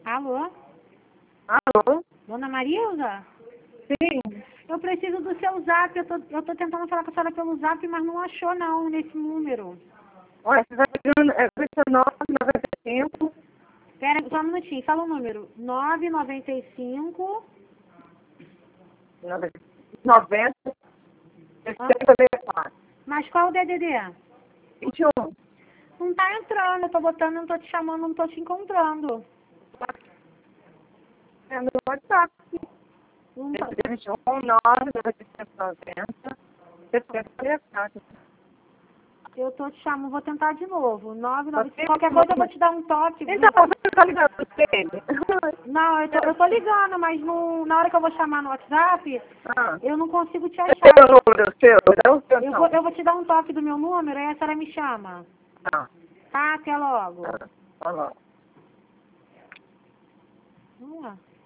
Alô? Alô? Dona Marilda? Sim. Eu preciso do seu zap. Eu tô tentando falar com a senhora pelo zap, mas não achou não nesse número. Olha, você vai pedindo 29,95. Pera, só um minutinho. Fala o número. 995. 90, 64. Mas qual o DDD? 21. Não tá entrando. Eu tô botando, não tô te chamando, não tô te encontrando. É no WhatsApp. Não tá. 21, 9, 990, 64. Eu tô te chamando, vou tentar de novo. 995. Qualquer coisa eu vou te dar um toque. Então, você tá ligando pra ele? Não, eu tô ligando, mas na hora que eu vou chamar no WhatsApp, Ah. eu não consigo te Esse achar. é o número seu? Dá o seu nome. Eu vou te dar um toque do meu número, aí a senhora me chama. Tá. Tá, até logo. Tá. Tá bom. Vamos lá.